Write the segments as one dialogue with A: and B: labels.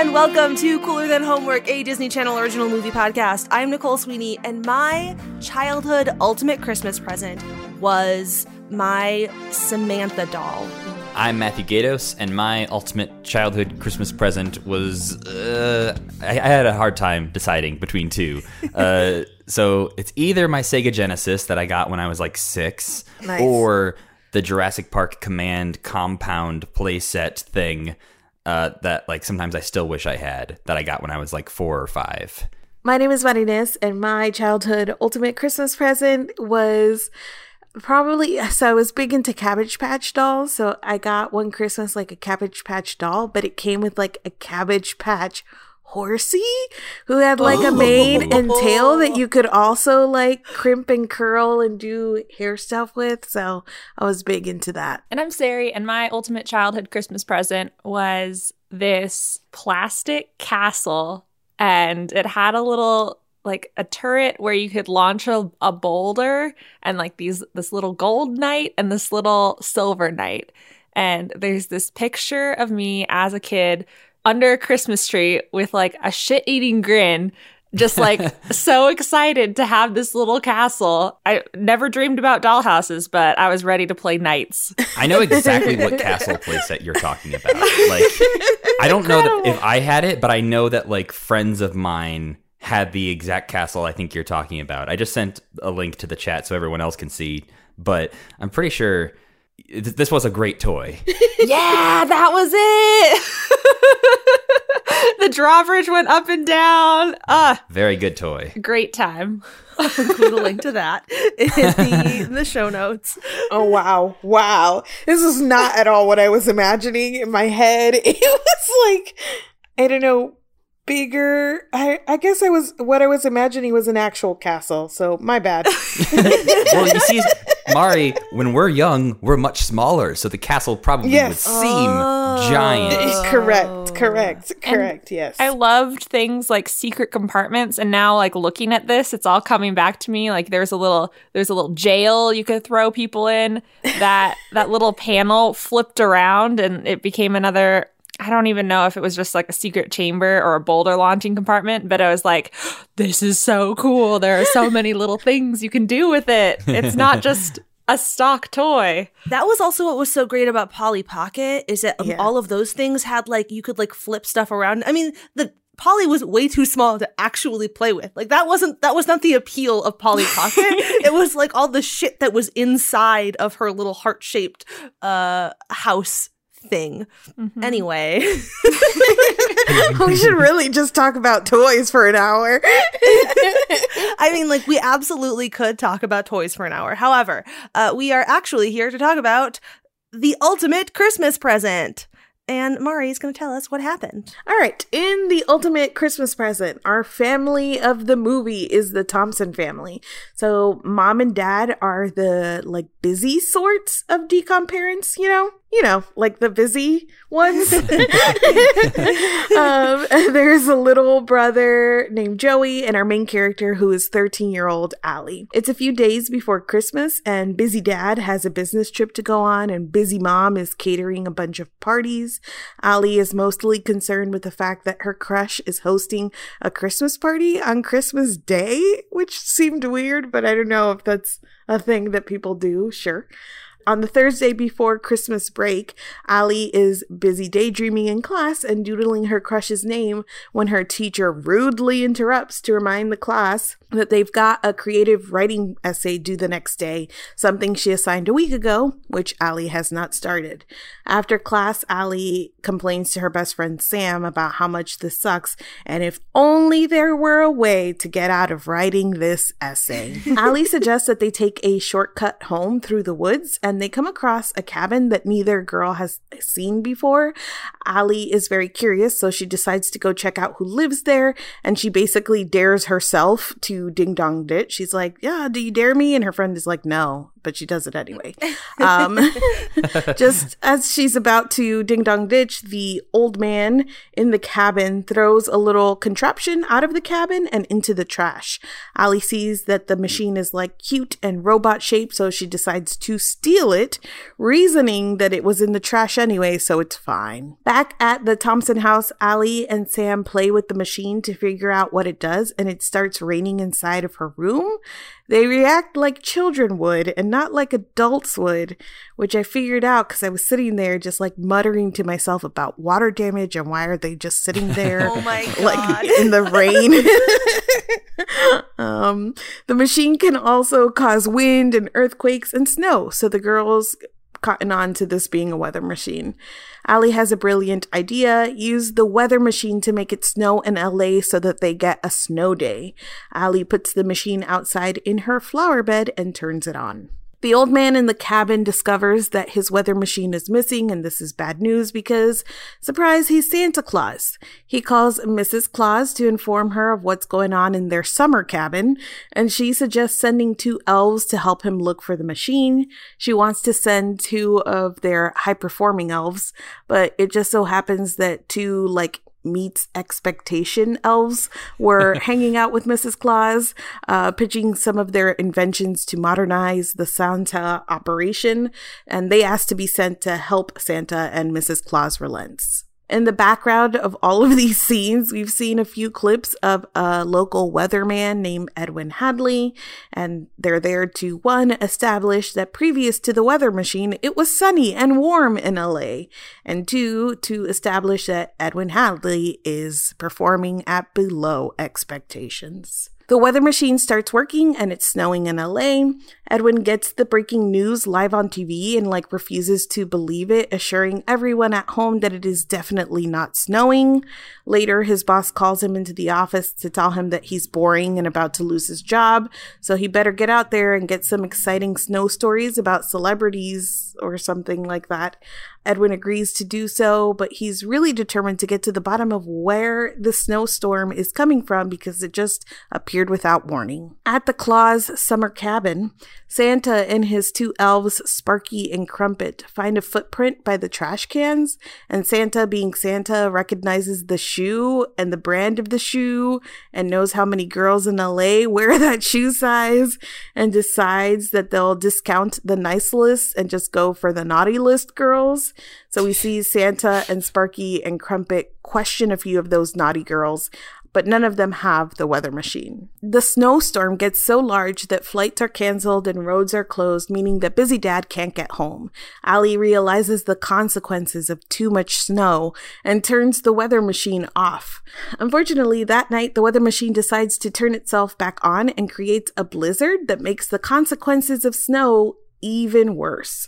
A: and welcome to Cooler Than Homework, a Disney Channel original movie podcast. I'm Nicole Sweeney, and my childhood ultimate Christmas present was my Samantha doll.
B: I'm Matthew Gatos, and my ultimate childhood Christmas present was, I had a hard time deciding between two. So it's either my Sega Genesis that I got when I was like 6,
C: Nice.
B: or the Jurassic Park Command compound playset thing that like sometimes I still wish I had, that I got when I was like 4 or 5.
C: My name is Marinés, and my childhood ultimate Christmas present was probably, so I was big into Cabbage Patch dolls, so I got one Christmas like a Cabbage Patch doll, but it came with like a Cabbage Patch horsey who had like a mane and tail that you could also like crimp and curl and do hair stuff with, so I was big into that.
D: And I'm Sari, and my ultimate childhood Christmas present was this plastic castle, and it had a little, like a turret where you could launch a boulder, and like this little gold knight and this little silver knight. And there's this picture of me as a kid under a Christmas tree with like a shit-eating grin, just like so excited to have this little castle. I never dreamed about dollhouses, but I was ready to play knights.
B: I know exactly what castle playset you're talking about. Like, I don't know that if I had it, but I know that like friends of mine had the exact castle I think you're talking about. I just sent a link to the chat so everyone else can see, but I'm pretty sure this was a great toy.
D: Yeah, that was it. The drawbridge went up and down.
B: Very good toy.
D: Great time.
A: I'll include a link to that in the show notes.
C: Oh, wow. This is not at all what I was imagining in my head. It was like, I don't know, bigger. I guess what I was imagining was an actual castle, so my bad.
B: Well, you see, Mari, when we're young, we're much smaller, so the castle probably would seem giant.
C: Correct, yes.
D: I loved things like secret compartments, and now like looking at this, it's all coming back to me. Like there's a little jail you could throw people in. That little panel flipped around and it became another, I don't even know if it was just like a secret chamber or a boulder launching compartment, but I was like, this is so cool. There are so many little things you can do with it. It's not just a stock toy.
A: That was also what was so great about Polly Pocket, is that all of those things had like, you could like flip stuff around. I mean, the Polly was way too small to actually play with. Like that was not the appeal of Polly Pocket. It was like all the shit that was inside of her little heart-shaped house thing. Mm-hmm. Anyway.
C: We should really just talk about toys for an hour.
A: I mean, like, we absolutely could talk about toys for an hour. However, we are actually here to talk about the ultimate Christmas present. And Mari's going to tell us what happened.
C: All right. In the ultimate Christmas present, our family of the movie is the Thompson family. So mom and dad are the like busy sorts of decom parents, you know, like the busy ones. There's a little brother named Joey and our main character who is 13-year-old Allie. It's a few days before Christmas and busy dad has a business trip to go on and busy mom is catering a bunch of parties. Allie is mostly concerned with the fact that her crush is hosting a Christmas party on Christmas Day, which seemed weird, but I don't know if that's a thing that people do. Sure. On the Thursday before Christmas break, Allie is busy daydreaming in class and doodling her crush's name when her teacher rudely interrupts to remind the class that they've got a creative writing essay due the next day, something she assigned a week ago, which Allie has not started. After class, Allie complains to her best friend Sam about how much this sucks, and if only there were a way to get out of writing this essay. Allie suggests that they take a shortcut home through the woods, and they come across a cabin that neither girl has seen before. Allie is very curious, so she decides to go check out who lives there, and she basically dares herself to ding-dong it. She's like, yeah, do you dare me? And her friend is like, no, but she does it anyway. Just as she's about to ding dong ditch, the old man in the cabin throws a little contraption out of the cabin and into the trash. Allie sees that the machine is like cute and robot shaped, so she decides to steal it, reasoning that it was in the trash anyway, so it's fine. Back at the Thompson house, Allie and Sam play with the machine to figure out what it does, and it starts raining inside of her room. They react like children would and not like adults would, which I figured out because I was sitting there just like muttering to myself about water damage and why are they just sitting there
A: Oh my God.
C: like in the rain. The machine can also cause wind and earthquakes and snow, so the girls cotton on to this being a weather machine. Allie has a brilliant idea. Use the weather machine to make it snow in LA so that they get a snow day. Allie puts the machine outside in her flower bed and turns it on. The old man in the cabin discovers that his weather machine is missing, and this is bad news because, surprise, he's Santa Claus. He calls Mrs. Claus to inform her of what's going on in their summer cabin, and she suggests sending 2 elves to help him look for the machine. She wants to send 2 of their high-performing elves, but it just so happens that 2, meets expectation elves were hanging out with Mrs. Claus, pitching some of their inventions to modernize the Santa operation, and they asked to be sent to help Santa, and Mrs. Claus relents. In the background of all of these scenes, we've seen a few clips of a local weatherman named Edwin Hadley, and they're there to, 1, establish that previous to the weather machine, it was sunny and warm in LA, and 2, to establish that Edwin Hadley is performing at below expectations. The weather machine starts working and it's snowing in LA. Edwin gets the breaking news live on TV and refuses to believe it, assuring everyone at home that it is definitely not snowing. Later, his boss calls him into the office to tell him that he's boring and about to lose his job, so he better get out there and get some exciting snow stories about celebrities or something like that. Edwin agrees to do so, but he's really determined to get to the bottom of where the snowstorm is coming from because it just appeared without warning. At the Claus summer cabin, Santa and his 2 elves, Sparky and Crumpet, find a footprint by the trash cans, and Santa, being Santa, recognizes the shoe and the brand of the shoe and knows how many girls in LA wear that shoe size and decides that they'll discount the nice list and just go for the naughty list girls. So we see Santa and Sparky and Crumpet question a few of those naughty girls, but none of them have the weather machine. The snowstorm gets so large that flights are canceled and roads are closed, meaning that Busy Dad can't get home. Allie realizes the consequences of too much snow and turns the weather machine off. Unfortunately, that night, the weather machine decides to turn itself back on and creates a blizzard that makes the consequences of snow even worse.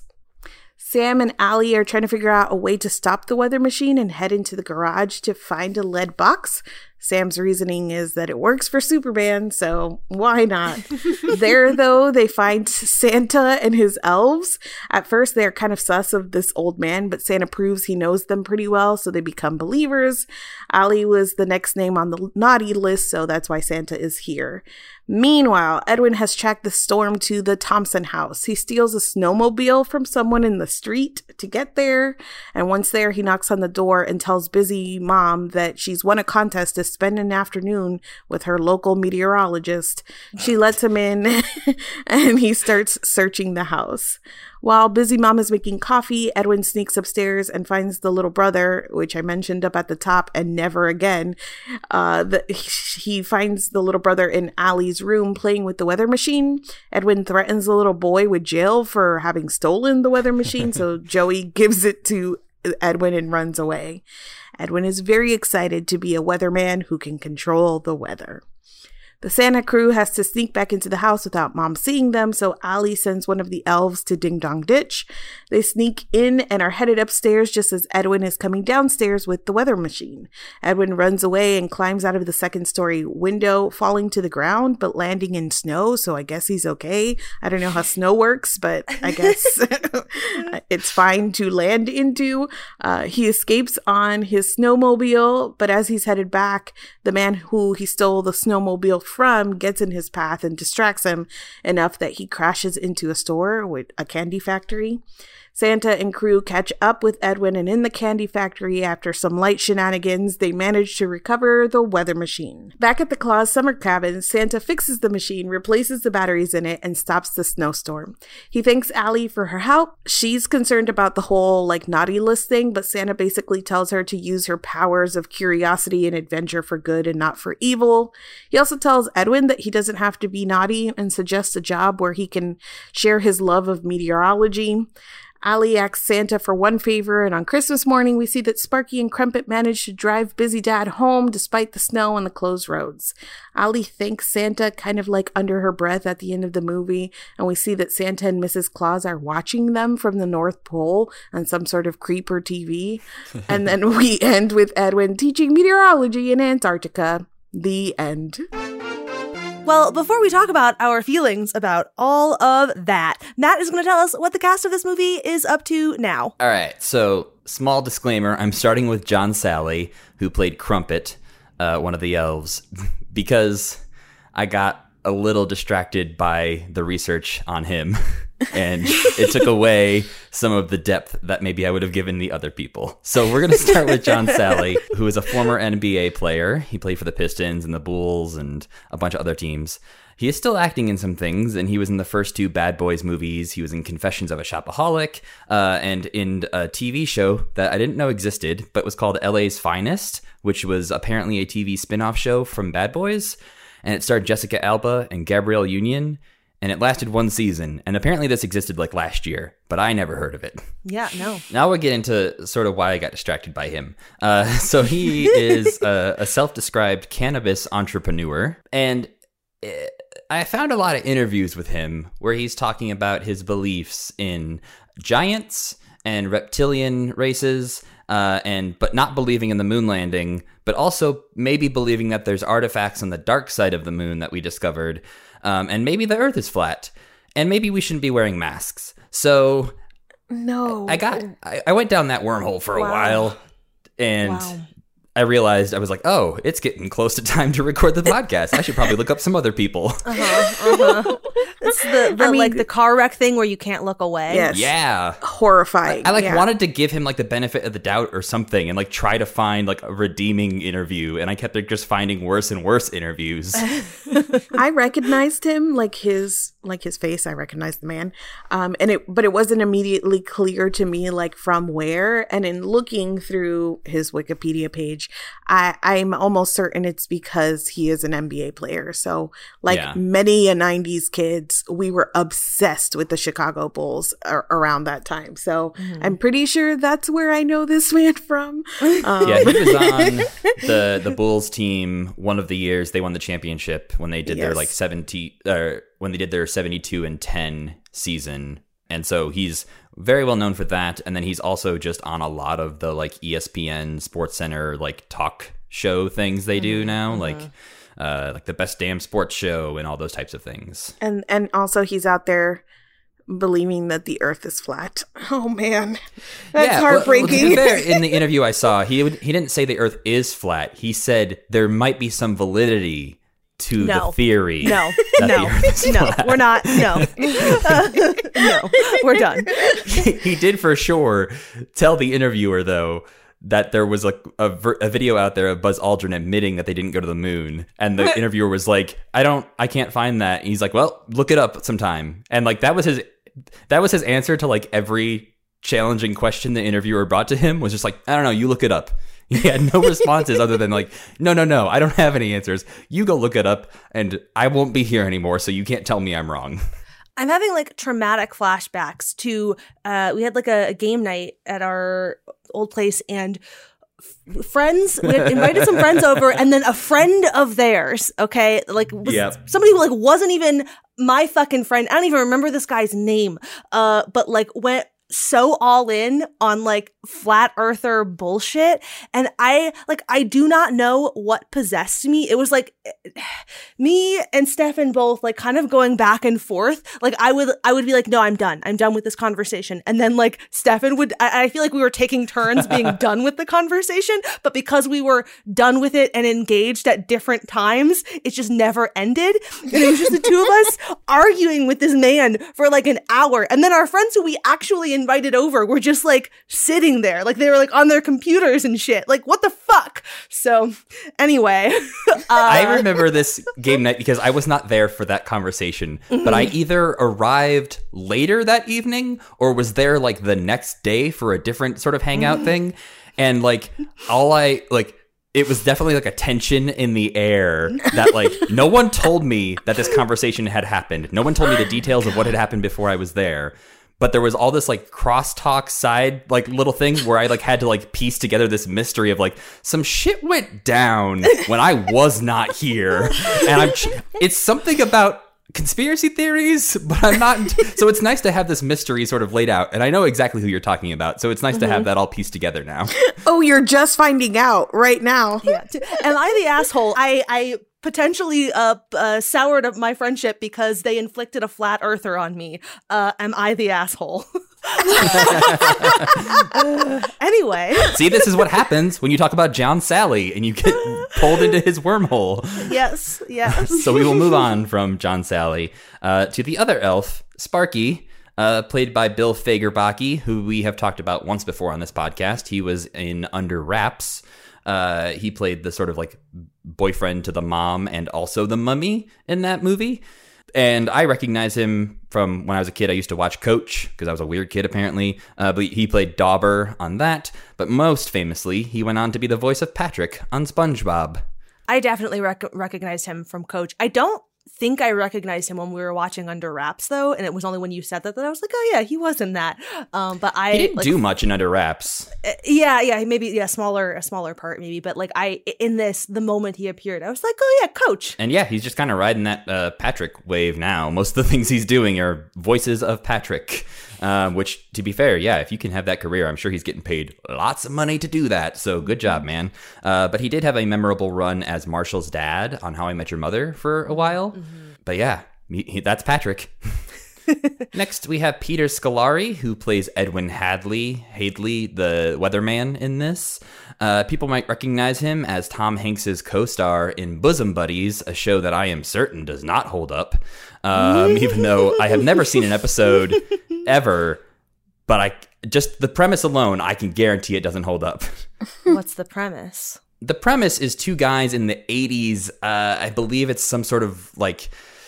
C: Sam and Allie are trying to figure out a way to stop the weather machine and head into the garage to find a lead box. Sam's reasoning is that it works for Superman, so why not? There, though, they find Santa and his elves. At first, they're kind of sus of this old man, but Santa proves he knows them pretty well, so they become believers. Allie was the next name on the naughty list, so that's why Santa is here. Meanwhile, Edwin has tracked the storm to the Thompson house. He steals a snowmobile from someone in the street to get there, and once there, he knocks on the door and tells Busy Mom that she's won a contest to spend an afternoon with her local meteorologist. She lets him in, and he starts searching the house. While Busy Mom is making coffee, Edwin sneaks upstairs and finds the little brother, which I mentioned up at the top, and never again. He finds the little brother in Allie's room playing with the weather machine. Edwin threatens the little boy with jail for having stolen the weather machine, so Joey gives it to Edwin and runs away. Edwin is very excited to be a weatherman who can control the weather. The Santa crew has to sneak back into the house without Mom seeing them, so Allie sends one of the elves to Ding Dong Ditch. They sneak in and are headed upstairs just as Edwin is coming downstairs with the weather machine. Edwin runs away and climbs out of the second-story window, falling to the ground, but landing in snow, so I guess he's okay. I don't know how snow works, but I guess it's fine to land into. He escapes on his snowmobile, but as he's headed back, the man who he stole the snowmobile from gets in his path and distracts him enough that he crashes into a store with a candy factory. Santa and crew catch up with Edwin, and in the candy factory, after some light shenanigans, they manage to recover the weather machine. Back at the Claus summer cabin, Santa fixes the machine, replaces the batteries in it, and stops the snowstorm. He thanks Allie for her help. She's concerned about the whole, naughty list thing, but Santa basically tells her to use her powers of curiosity and adventure for good and not for evil. He also tells Edwin that he doesn't have to be naughty and suggests a job where he can share his love of meteorology. Allie asks Santa for one favor, and on Christmas morning, we see that Sparky and Crumpet manage to drive Busy Dad home despite the snow and the closed roads. Allie thanks Santa kind of under her breath at the end of the movie, and we see that Santa and Mrs. Claus are watching them from the North Pole on some sort of creeper TV. And then we end with Edwin teaching meteorology in Antarctica. The end.
A: Well, before we talk about our feelings about all of that, Matt is going to tell us what the cast of this movie is up to now.
B: All right, so small disclaimer, I'm starting with John Sally, who played Crumpet, one of the elves, because I got a little distracted by the research on him, and it took away some of the depth that maybe I would have given the other people. So we're going to start with John Sally, who is a former NBA player. He played for the Pistons and the Bulls and a bunch of other teams. He is still acting in some things, and he was in the first 2 Bad Boys movies. He was in Confessions of a Shopaholic, and in a TV show that I didn't know existed, but was called LA's Finest, which was apparently a TV spin-off show from Bad Boys. And it starred Jessica Alba and Gabrielle Union, and it lasted 1 season. And apparently this existed last year, but I never heard of it.
A: Yeah, no.
B: Now we'll get into sort of why I got distracted by him. So he is a self-described cannabis entrepreneur, and I found a lot of interviews with him where he's talking about his beliefs in giants and reptilian races, but not believing in the moon landing, but also maybe believing that there's artifacts on the dark side of the moon that we discovered, and maybe the Earth is flat, and maybe we shouldn't be wearing masks. So,
C: no,
B: I went down that wormhole for a while, and I realized, I was like, oh, it's getting close to time to record the podcast. I should probably look up some other people.
A: It's the car wreck thing where you can't look away.
C: Yes.
B: Yeah.
C: Horrifying.
B: I wanted to give him the benefit of the doubt or something and try to find a redeeming interview. And I kept just finding worse and worse interviews.
C: I recognized him, his face. I recognized the man. But it wasn't immediately clear to me, from where. And in looking through his Wikipedia page, I'm almost certain it's because he is an NBA player. So many 90s kids, we were obsessed with the Chicago Bulls around that time. So I'm pretty sure that's where I know this man from.
B: Yeah, he was on the Bulls team one of the years they won the championship when they did their 72-10 season. And so he's very well known for that. And then he's also just on a lot of the ESPN Sports Center talk show things they do now, the Best Damn Sports Show and all those types of things.
C: And also he's out there believing that the Earth is flat. Oh man, that's heartbreaking.
B: Well, in the interview I saw, he didn't say the Earth is flat. He said there might be some validity to the theory.
A: No, we're not. No, no, we're done.
B: He did for sure tell the interviewer, though, that there was a video out there of Buzz Aldrin admitting that they didn't go to the moon, and the interviewer was like, I can't find that. And he's like, well, look it up sometime. And that was his answer to every challenging question the interviewer brought to him, was just I don't know, you look it up. He had no responses other than no, I don't have any answers. You go look it up, and I won't be here anymore, so you can't tell me I'm wrong.
A: I'm having traumatic flashbacks to we had a game night at our old place, and we had invited some friends over, and then a friend of theirs, somebody who wasn't even my fucking friend. I don't even remember this guy's name, but went so all in on like flat earther bullshit, and I do not know what possessed me. It was like me and Stefan both like kind of going back and forth. Like I would be like, no, I'm done with this conversation, and then like Stefan would, I feel like we were taking turns being done with the conversation, but because we were done with it and engaged at different times, it just never ended, and it was just the two of us arguing with this man for like an hour, and then our friends who we actually invited over were just like sitting there, like they were like on their computers and shit. Like, what the fuck? So anyway,
B: I remember this game night because I was not there for that conversation, but I either arrived later that evening or was there like the next day for a different sort of hangout thing. And like it was definitely like a tension in the air that like no one told me that this conversation had happened. No one told me the details of what had happened before I was there. But there was all this like crosstalk side like little thing where I like had to like piece together this mystery of like some shit went down when I was not here. And it's something about conspiracy theories, but I'm not. So it's nice to have this mystery sort of laid out. And I know exactly who you're talking about. So it's nice to have that all pieced together now.
C: Oh, you're just finding out right now.
A: Yeah. Am I the asshole? I potentially soured up my friendship because they inflicted a flat earther on me. Am I the asshole? Anyway.
B: See, this is what happens when you talk about John Sally and you get pulled into his wormhole.
A: Yes.
B: So we will move on from John Sally to the other elf, Sparky, played by Bill Fagerbaki, who we have talked about once before on this podcast. He was in Under Wraps. He played the sort of like boyfriend to the mom and also the mummy in that movie. And I recognize him from when I was a kid. I used to watch Coach because I was a weird kid, apparently. But he played Dauber on that. But most famously, he went on to be the voice of Patrick on SpongeBob.
A: I definitely recognized him from Coach. I don't think I recognized him when we were watching Under Wraps, though, and it was only when you said that I was like, oh yeah, he was in that. But he
B: didn't do much in Under Wraps.
A: Maybe a smaller part maybe, but like in this, the moment he appeared, I was like, oh yeah, Coach.
B: And yeah, he's just kind of riding that Patrick wave now. Most of the things he's doing are voices of Patrick. Which, to be fair, yeah, if you can have that career, I'm sure he's getting paid lots of money to do that. So good job, man. But he did have a memorable run as Marshall's dad on How I Met Your Mother for a while. But yeah, that's Patrick. Next, we have Peter Scolari, who plays Edwin Hadley, the weatherman in this. People might recognize him as Tom Hanks's co-star in Bosom Buddies, a show that I am certain does not hold up, even though I have never seen an episode ever. But just the premise alone, I can guarantee it doesn't hold up.
A: What's the premise?
B: The premise is two guys in the 80s. I believe it's some sort of like...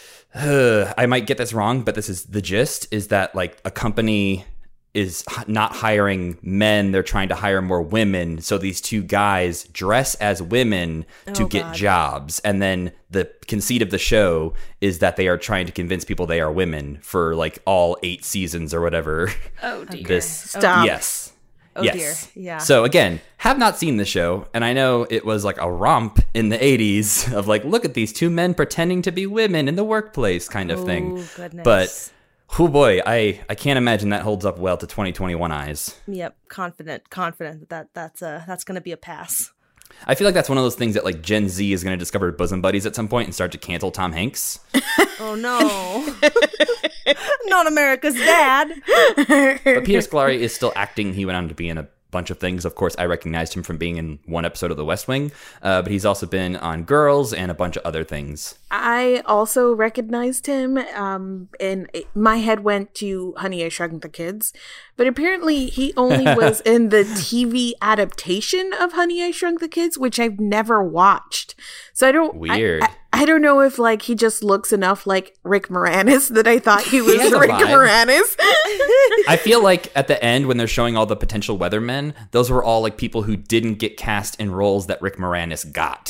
B: I might get this wrong, but this is the gist, is that like a company is not hiring men. They're trying to hire more women. So these two guys dress as women to get jobs. And then the conceit of the show is that they are trying to convince people they are women for like all 8 seasons or whatever.
D: Oh, dear.
C: Stop.
B: Yes.
A: Oh,
B: yes.
A: dear. Yeah.
B: So again, have not seen the show, and I know it was like a romp in the 80s of like, look at these two men pretending to be women in the workplace kind of thing.
A: Goodness.
B: But, oh boy, I can't imagine that holds up well to 2021 eyes.
A: Yep, confident that's going to be a pass.
B: I feel like that's one of those things that like Gen Z is going to discover Bosom Buddies at some point and start to cancel Tom Hanks.
A: Oh no. Not America's Dad.
B: But Peter Scolari is still acting. He went on to be in a bunch of things. Of course, I recognized him from being in one episode of The West Wing, but he's also been on Girls and a bunch of other things.
C: I also recognized him, and my head went to Honey, I Shrunk the Kids, but apparently he only was in the TV adaptation of Honey, I Shrunk the Kids, which I've never watched. So I don't...
B: Weird.
C: I don't know if like he just looks enough like Rick Moranis that I thought he was Rick Moranis.
B: I feel like at the end when they're showing all the potential weathermen, those were all like people who didn't get cast in roles that Rick Moranis got.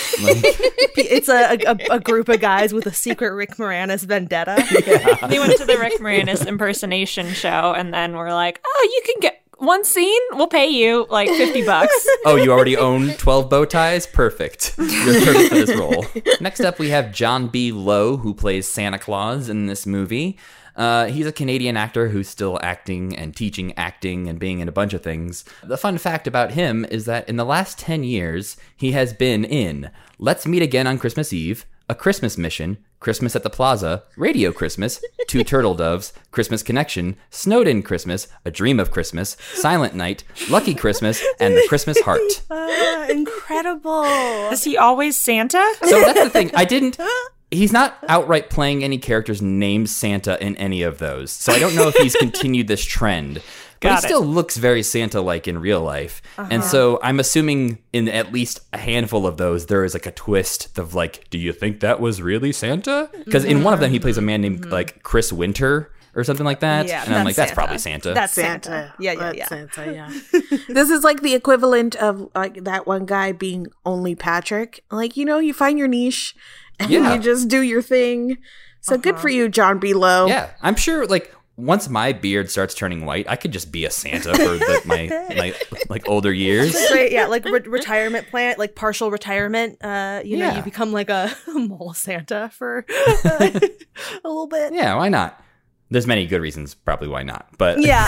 A: It's a group of guys with a secret Rick Moranis vendetta.
D: Yeah. They went to the Rick Moranis impersonation show and then were like, oh, you can get one scene, we'll pay you like $50.
B: Oh, you already own 12 bow ties? Perfect. You're perfect for this role. Next up, we have John B. Lowe, who plays Santa Claus in this movie. He's a Canadian actor who's still acting and teaching acting and being in a bunch of things. The fun fact about him is that in the last 10 years, he has been in Let's Meet Again on Christmas Eve, A Christmas Mission, Christmas at the Plaza, Radio Christmas, Two Turtle Doves, Christmas Connection, Snowed-In Christmas, A Dream of Christmas, Silent Night, Lucky Christmas, and The Christmas Heart.
A: Incredible.
D: Is he always Santa?
B: So that's the thing. He's not outright playing any characters named Santa in any of those. So I don't know if he's continued this trend. But he still looks very Santa-like in real life. And so I'm assuming in at least a handful of those, there is like a twist of like, do you think that was really Santa? Because in one of them, he plays a man named like Chris Winter or something like that.
A: Yeah,
B: and I'm like, that's
A: Santa.
B: probably Santa.
A: That's Santa. Yeah.
C: Santa, yeah. This is like the equivalent of like that one guy being only Patrick. Like, you find your niche and you just do your thing. So good for you, John B. Lowe.
B: Yeah, I'm sure like once my beard starts turning white, I could just be a Santa for my like older years.
A: Great, yeah, like retirement plan, like partial retirement. You become like a mole Santa for a little bit.
B: Yeah, why not? There's many good reasons probably why not, but
A: yeah,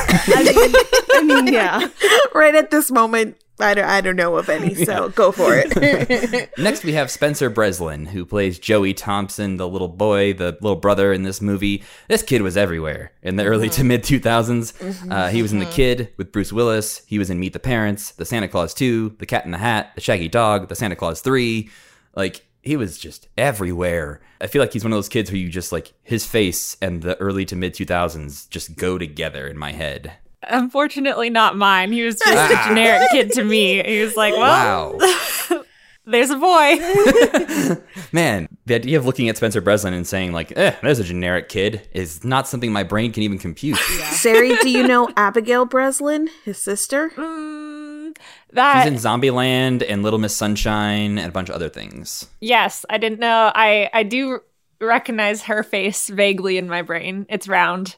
A: I mean, yeah.
C: Right at this moment, I don't know of any, so go for it.
B: Next, we have Spencer Breslin, who plays Joey Thompson, the little boy, the little brother in this movie. This kid was everywhere in the early to mid 2000s. He was in The Kid with Bruce Willis. He was in Meet the Parents, The Santa Claus 2, The Cat in the Hat, The Shaggy Dog, The Santa Claus 3. Like, he was just everywhere. I feel like he's one of those kids who you just like his face and the early to mid 2000s just go together in my head.
D: Unfortunately, not mine. He was just a generic kid to me. He was like, well, there's a boy.
B: Man, the idea of looking at Spencer Breslin and saying like, there's a generic kid is not something my brain can even compute. Yeah.
C: Sari, do you know Abigail Breslin, his sister?
B: She's in Zombieland and Little Miss Sunshine and a bunch of other things.
D: Yes, I didn't know. I do recognize her face vaguely in my brain. It's round.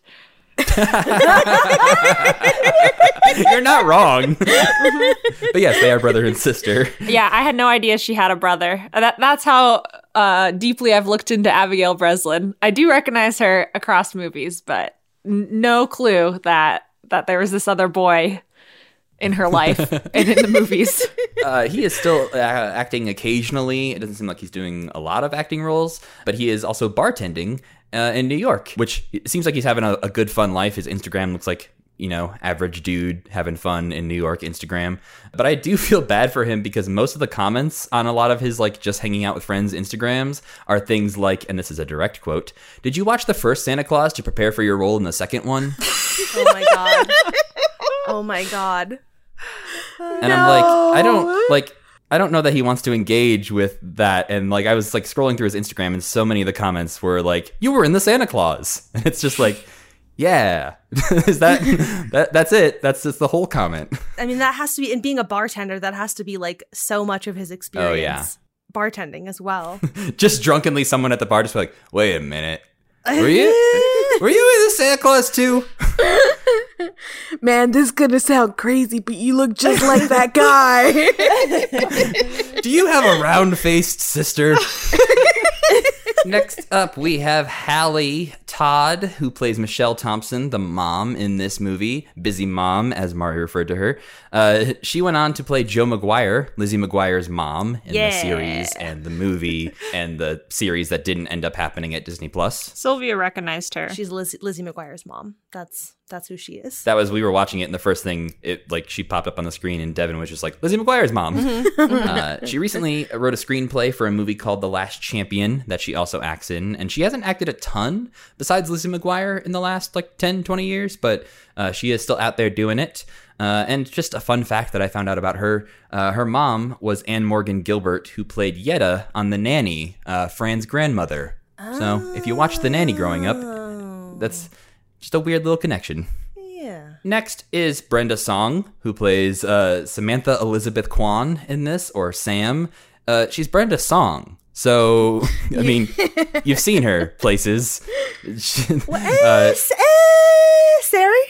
B: You're not wrong. But yes, they are brother and sister.
D: Yeah, I had no idea she had a brother. That's how deeply I've looked into Abigail Breslin. I do recognize her across movies, but no clue that there was this other boy in her life and in the movies.
B: He is still acting occasionally. It doesn't seem like he's doing a lot of acting roles, but he is also bartending in New York, which it seems like he's having a good, fun life. His Instagram looks like, average dude having fun in New York Instagram. But I do feel bad for him because most of the comments on a lot of his, like, just hanging out with friends Instagrams are things like, and this is a direct quote, "Did you watch the first Santa Claus to prepare for your role in the second one?"
A: Oh my God. Oh my God.
B: And I'm like, I don't know that he wants to engage with that. And like, I was like scrolling through his Instagram and so many of the comments were like, "You were in the Santa Claus." And it's just like, yeah, is that's it. That's just the whole comment.
A: I mean, that has to be, and being a bartender, that has to be like so much of his experience.
B: Oh, yeah.
A: Bartending as well.
B: Just drunkenly someone at the bar just be like, "Wait a minute. Were you in the Santa Claus too?"
C: Man, this is gonna sound crazy, but you look just like that guy.
B: Do you have a round-faced sister? Next up, we have Hallie Todd, who plays Michelle Thompson, the mom in this movie. Busy mom, as Mari referred to her. She went on to play Joe McGuire, Lizzie McGuire's mom in the series and the movie and the series that didn't end up happening at Disney+.
D: Sylvia recognized her.
A: She's Lizzie McGuire's mom. That's who she is.
B: That was, we were watching it, and the first thing, she popped up on the screen, and Devin was just like, "Lizzie McGuire's mom." She recently wrote a screenplay for a movie called The Last Champion that she also acts in, and she hasn't acted a ton besides Lizzie McGuire in the last 10, 20 years, but she is still out there doing it. And just a fun fact that I found out about her, her mom was Anne Morgan Gilbert, who played Yetta on The Nanny, Fran's grandmother. So if you watched The Nanny growing up, that's just a weird little connection.
A: Yeah.
B: Next is Brenda Song, who plays Samantha Elizabeth Kwan in this, or Sam. She's Brenda Song. So, I mean, you've seen her places.
A: Sari?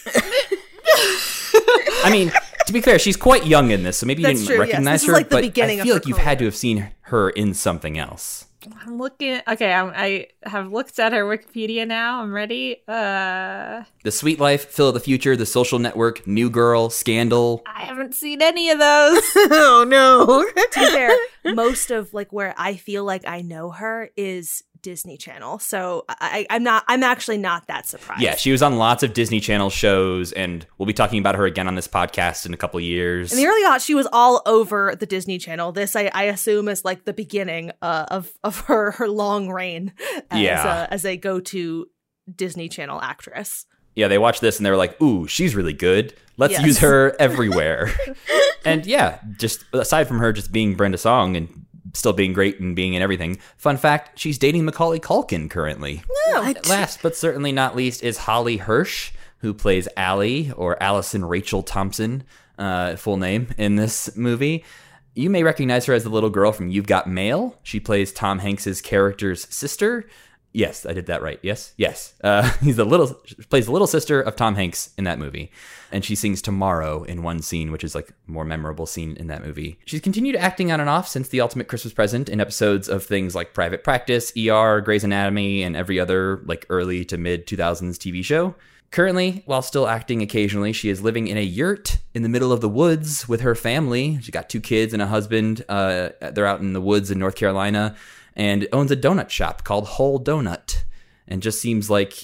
B: I mean, to be fair, she's quite young in this, so maybe you didn't recognize her,
A: like the
B: but
A: beginning
B: I feel
A: of
B: like you've
A: career.
B: had to have seen her in something else.
D: I'm looking. Okay, I have looked at her Wikipedia now. I'm ready.
B: The Sweet Life, Phil of the Future, The Social Network, New Girl, Scandal.
D: I haven't seen any of those.
C: Oh no.
A: To be fair, most of like where I feel like I know her is Disney Channel, so I'm actually not that surprised.
B: Yeah, she was on lots of Disney Channel shows, and we'll be talking about her again on this podcast in a couple years.
A: In the early aughts, she was all over the Disney Channel. This I assume is like the beginning of her long reign as a go-to Disney Channel actress.
B: Yeah, they watched this and they were like, ooh, she's really good. Let's use her everywhere. And yeah, just aside from her just being Brenda Song and still being great and being in everything. Fun fact, she's dating Macaulay Culkin currently. Last but certainly not least is Holly Hirsch, who plays Allie, or Allison Rachel Thompson, full name, in this movie. You may recognize her as the little girl from You've Got Mail. She plays Tom Hanks's character's sister. Yes, I did that right. Yes. She plays the little sister of Tom Hanks in that movie. And she sings Tomorrow in one scene, which is like a more memorable scene in that movie. She's continued acting on and off since The Ultimate Christmas Present in episodes of things like Private Practice, ER, Grey's Anatomy, and every other like early to mid 2000s TV show. Currently, while still acting occasionally, she is living in a yurt in the middle of the woods with her family. She got 2 kids and a husband. They're out in the woods in North Carolina and owns a donut shop called Whole Donut. And just seems like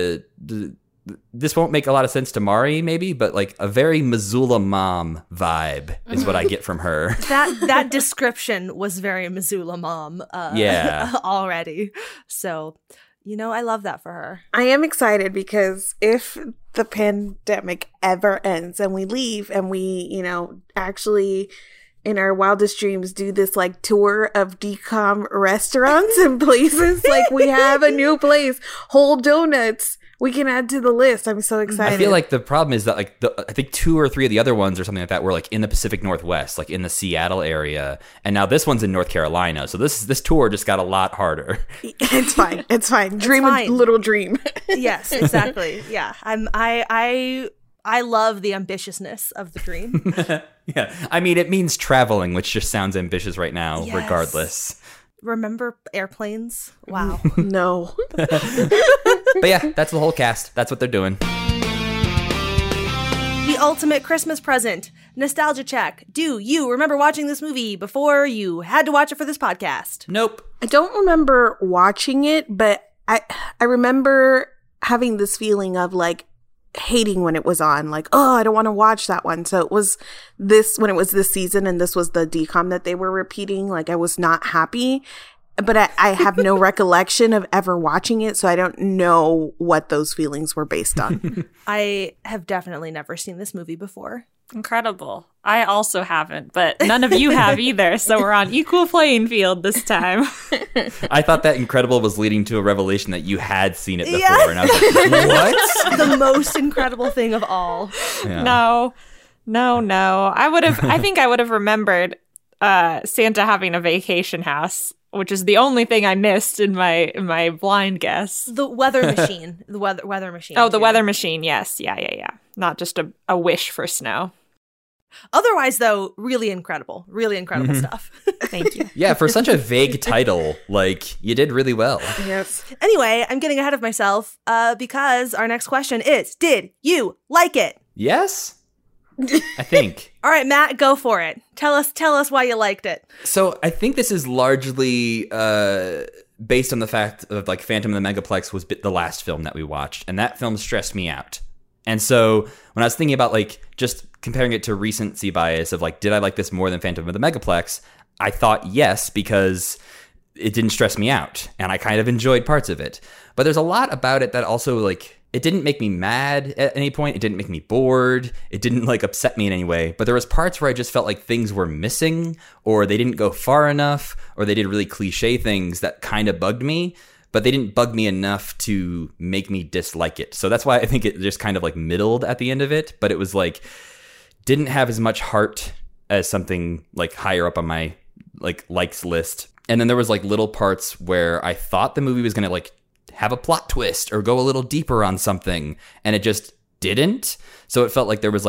B: this won't make a lot of sense to Mari, maybe, but like a very Missoula mom vibe is what I get from her.
A: That description was very Missoula mom already. So, I love that for her.
C: I am excited because if the pandemic ever ends and we leave and we, actually in our wildest dreams do this like tour of DCOM restaurants and places, like we have a new place, Whole Donuts, we can add to the list. I'm so excited.
B: I feel like the problem is that like I think 2 or 3 of the other ones or something like that were like in the Pacific Northwest, like in the Seattle area, and now this one's in North Carolina. So this tour just got a lot harder.
C: It's fine. Dream a little dream.
A: Yes, exactly. Yeah, I love the ambitiousness of the dream.
B: Yeah, I mean it means traveling, which just sounds ambitious right now, regardless.
A: Remember airplanes? Wow.
C: No.
B: But yeah, that's the whole cast. That's what they're doing.
A: The Ultimate Christmas Present. Nostalgia check. Do you remember watching this movie before you had to watch it for this podcast?
B: Nope.
C: I don't remember watching it, but I remember having this feeling of like hating when it was on, like, oh, I don't want to watch that one. So it was when it was this season and this was the DCOM that they were repeating, like I was not happy. But I have no recollection of ever watching it, so I don't know what those feelings were based on.
A: I have definitely never seen this movie before.
D: Incredible. I also haven't, but none of you have either, so we're on equal playing field this time.
B: I thought that Incredible was leading to a revelation that you had seen it before, and I was like, what?
A: The most incredible thing of all.
B: Yeah.
D: No. I think I would have remembered Santa having a vacation house, which is the only thing I missed in my blind guess.
A: The weather machine. The weather machine.
D: Oh, the weather machine. Yes. Yeah. Not just a wish for snow.
A: Otherwise, though, really incredible stuff.
D: Thank you.
B: Yeah, for such a vague title, like, you did really well.
C: Yes.
A: Anyway, I'm getting ahead of myself because our next question is, did you like it?
B: Yes? I think.
A: All right, Matt, go for it. Tell us why you liked it.
B: So I think this is largely based on the fact of like Phantom of the Megaplex was the last film that we watched, and that film stressed me out. And so when I was thinking about like just comparing it to recency bias of like, did I like this more than Phantom of the Megaplex? I thought yes, because it didn't stress me out, and I kind of enjoyed parts of it. But there's a lot about it that also like, it didn't make me mad at any point. It didn't make me bored. It didn't like upset me in any way. But there was parts where I just felt like things were missing, or they didn't go far enough, or they did really cliche things that kind of bugged me. But they didn't bug me enough to make me dislike it. So that's why I think it just kind of like middled at the end of it. But it was like, didn't have as much heart as something like higher up on my like likes list. And then there was like little parts where I thought the movie was going to like have a plot twist or go a little deeper on something, and it just didn't. So it felt like there was like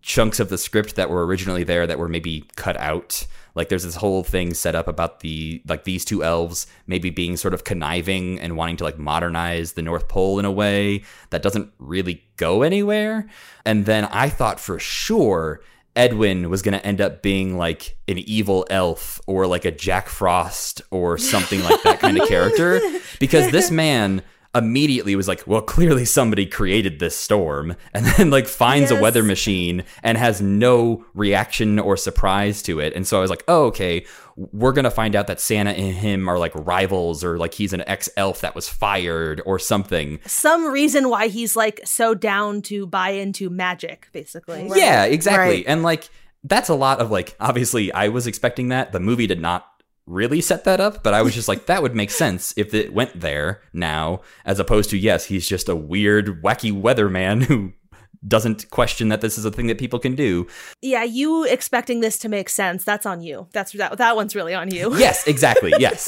B: chunks of the script that were originally there that were maybe cut out. Like there's this whole thing set up about these two elves maybe being sort of conniving and wanting to like modernize the North Pole in a way that doesn't really go anywhere. And then I thought for sure Edwin was going to end up being like an evil elf or like a Jack Frost or something like that kind of character, because this man immediately was like, well, clearly somebody created this storm, and then like finds a weather machine and has no reaction or surprise to it. And so I was like, oh, okay, we're going to find out that Santa and him are like rivals, or like he's an ex-elf that was fired or something.
A: Some reason why he's like so down to buy into magic, basically.
B: Right. Yeah, exactly. Right. And like, that's a lot of like, obviously I was expecting that. The movie did not really set that up, but I was just like, that would make sense if it went there now, as opposed to, yes, he's just a weird, wacky weatherman who doesn't question that this is a thing that people can do.
A: Yeah, you expecting this to make sense, that's on you. That one's really on you.
B: Yes, exactly, yes.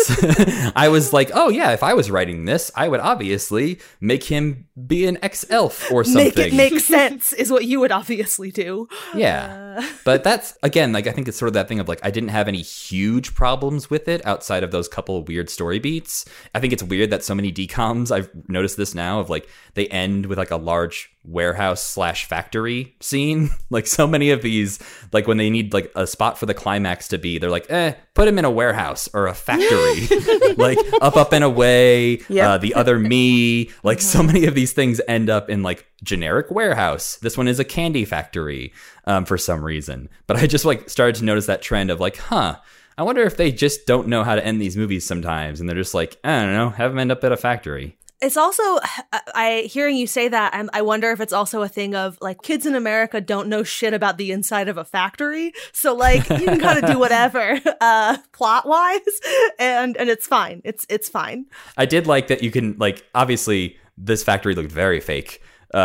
B: I was like, oh yeah, if I was writing this, I would obviously make him be an ex-elf or something.
A: Make it make sense is what you would obviously do.
B: Yeah, but that's, again, like I think it's sort of that thing of like, I didn't have any huge problems with it outside of those couple of weird story beats. I think it's weird that so many DCOMs, I've noticed this now, of like, they end with like a large warehouse / factory scene. Like so many of these, like when they need like a spot for the climax to be, they're like, put him in a warehouse or a factory. Like up and away, the other me. Like so many of these things end up in like generic warehouse. This one is a candy factory for some reason. But I just like started to notice that trend of like, I wonder if they just don't know how to end these movies sometimes, and they're just like, I don't know, have them end up at a factory.
A: It's also, hearing you say that, I wonder if it's also a thing of, like, kids in America don't know shit about the inside of a factory. So, like, you can kind of do whatever, plot-wise, and it's fine. It's fine.
B: I did like that you can, like, obviously, this factory looked very fake.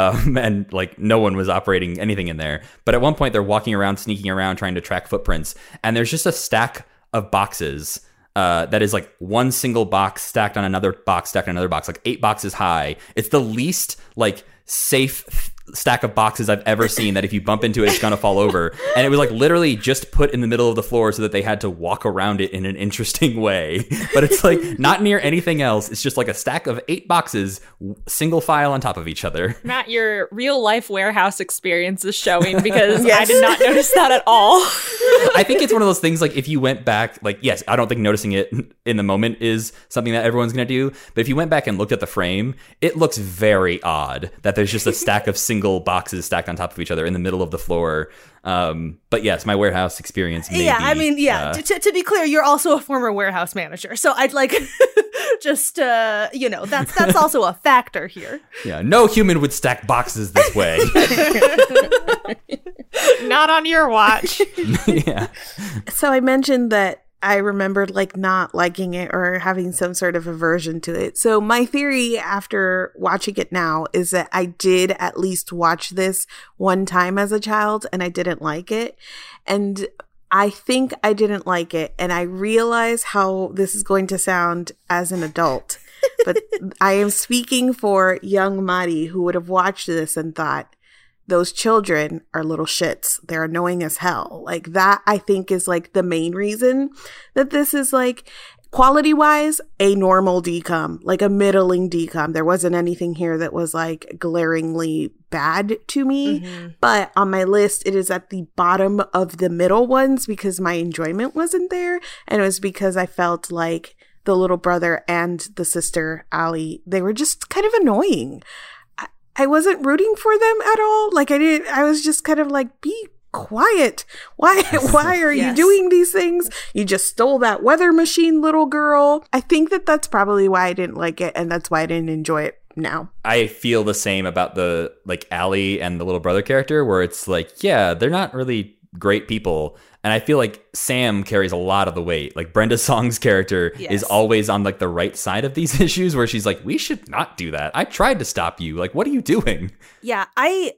B: And, like, no one was operating anything in there. But at one point, they're walking around, sneaking around, trying to track footprints. And there's just a stack of boxes that is like one single box stacked on another box, like 8 boxes high. It's the least like safe stack of boxes I've ever seen, that if you bump into it, it's gonna fall over. And it was like literally just put in the middle of the floor so that they had to walk around it in an interesting way. But it's like not near anything else. It's just like a stack of 8 boxes, single file on top of each other.
D: Matt, your real life warehouse experience is showing, because I did not notice that at all.
B: I think it's one of those things, like if you went back, like, yes, I don't think noticing it in the moment is something that everyone's going to do. But if you went back and looked at the frame, it looks very odd that there's just a stack of single boxes stacked on top of each other in the middle of the floor. But yes, my warehouse experience maybe.
A: Yeah, I mean, to be clear, you're also a former warehouse manager. So I'd like just, that's also a factor here.
B: Yeah, no human would stack boxes this way.
D: Not on your watch.
B: Yeah.
C: So I mentioned that I remembered like not liking it or having some sort of aversion to it. So my theory after watching it now is that I did at least watch this one time as a child and I didn't like it. And I think I didn't like it. And I realize how this is going to sound as an adult. But I am speaking for young Mari, who would have watched this and thought, those children are little shits. They're annoying as hell. Like that, I think, is like the main reason that this is like quality-wise a normal DCOM, like a middling DCOM. There wasn't anything here that was like glaringly bad to me. Mm-hmm. But on my list, it is at the bottom of the middle ones because my enjoyment wasn't there. And it was because I felt like the little brother and the sister, Ali, they were just kind of annoying. I wasn't rooting for them at all. Like I was just kind of like, be quiet. Why are you doing these things? You just stole that weather machine, little girl. I think that that's probably why I didn't like it. And that's why I didn't enjoy it now.
B: I feel the same about the like Ali and the little brother character, where it's like, yeah, they're not really great people. And I feel like Sam carries a lot of the weight. Like Brenda Song's character is always on like the right side of these issues, where she's like, we should not do that. I tried to stop you. Like, what are you doing?
A: Yeah,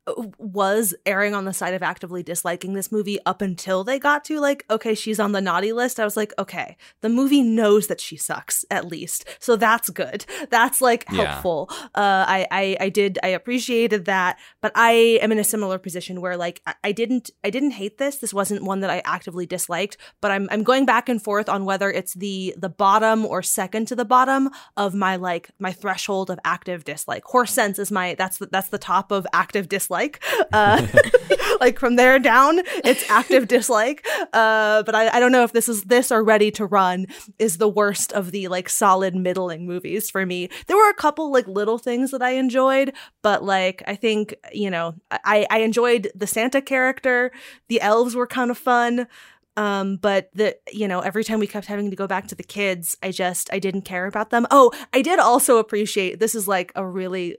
A: was erring on the side of actively disliking this movie up until they got to like, okay, she's on the naughty list. I was like, okay, the movie knows that she sucks at least, so that's good. That's like helpful. I appreciated that, but I am in a similar position where like I didn't hate this. This wasn't one that I actively disliked, but I'm going back and forth on whether it's the bottom or second to the bottom of my threshold of active dislike. Horse Sense is that's the top of active dislike. Like from there down, it's active dislike. But I don't know if this or Ready to Run is the worst of the like solid middling movies for me. There were a couple like little things that I enjoyed, but like I think, you know, I enjoyed the Santa character. The elves were kind of fun. But every time we kept having to go back to the kids, I didn't care about them. Oh, I did also appreciate, this is like a really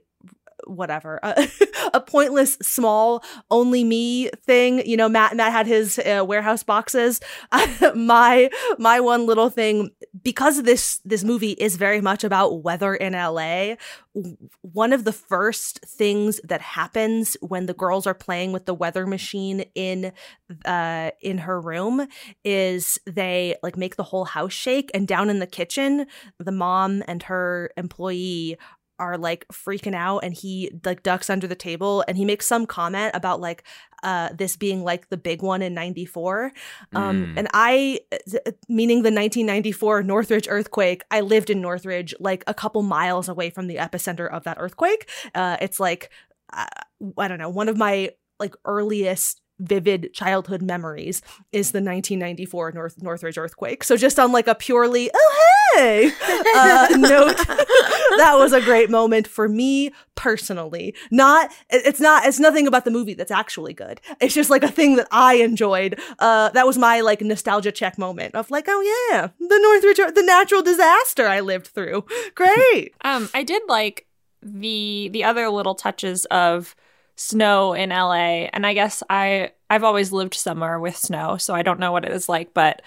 A: a pointless small only me thing. You know, Matt had his warehouse boxes. My one little thing, because this movie is very much about weather in LA, one of the first things that happens when the girls are playing with the weather machine in her room is they like make the whole house shake, and down in the kitchen, the mom and her employee are like freaking out, and he like ducks under the table and he makes some comment about like this being like the big one in 94. And I, meaning the 1994 Northridge earthquake, I lived in Northridge, like a couple miles away from the epicenter of that earthquake. It's like I don't know, one of my like earliest vivid childhood memories is the 1994 Northridge earthquake. So just on like a purely hey note, that was a great moment for me personally. It's nothing about the movie that's actually good. It's just like a thing that I enjoyed. That was my like nostalgia check moment of like, oh yeah, the Northridge, the natural disaster I lived through. Great.
D: I did like the other little touches of snow in LA, and I guess I've always lived somewhere with snow, so I don't know what it is like, but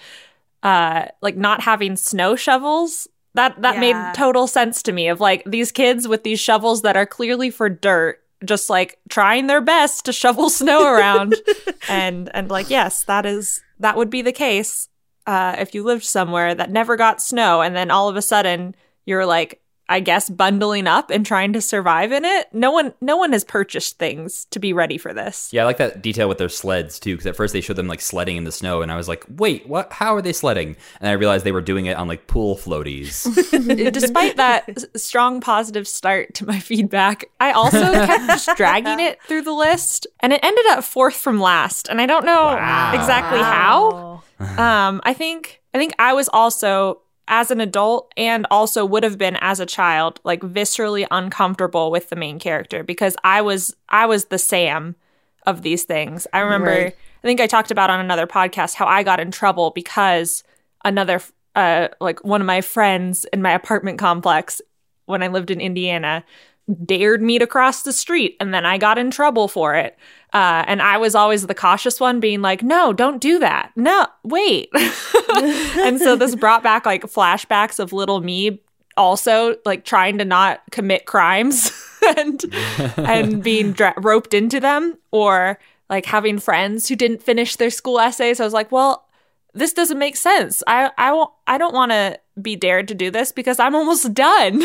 D: like not having snow shovels, that made total sense to me, of like these kids with these shovels that are clearly for dirt, just like trying their best to shovel snow around. and like, yes, that would be the case if you lived somewhere that never got snow, and then all of a sudden you're like, I guess, bundling up and trying to survive in it. No one has purchased things to be ready for this.
B: Yeah, I like that detail with their sleds too, because at first they showed them like sledding in the snow, and I was like, wait, what? How are they sledding? And I realized they were doing it on like pool floaties.
D: Despite that strong positive start to my feedback, I also kept just dragging it through the list, and it ended up fourth from last, and I don't know exactly how. I think I was also, as an adult, and also would have been as a child, like viscerally uncomfortable with the main character, because I was the Sam of these things. I remember, I think I talked about on another podcast how I got in trouble because another, like one of my friends in my apartment complex when I lived in Indiana dared me to cross the street, and then I got in trouble for it. And I was always the cautious one, being like, no, don't do that. No, wait. And so this brought back like flashbacks of little me also like trying to not commit crimes and being roped into them, or like having friends who didn't finish their school essays. I was like, well, this doesn't make sense. I don't want to be dared to do this because I'm almost done.